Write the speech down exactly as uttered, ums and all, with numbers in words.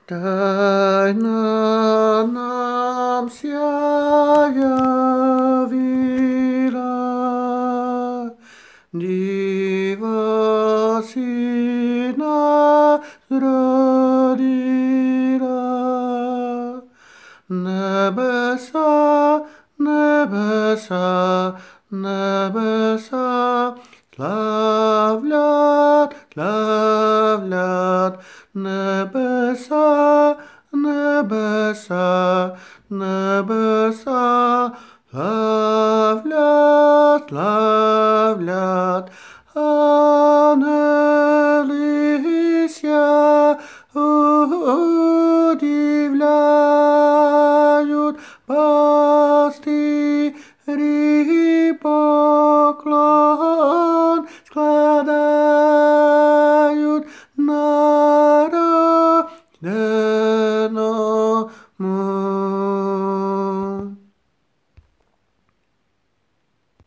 Tajna nám sia javila, Diva si nás rodila. Nebesa, nebesa, nebesa, slavljat, slavljat, nebesa, nebesa, nebesa, slavljat, slavljat, angelisia udivljajut, pastiri poklon skladajut narodenomu.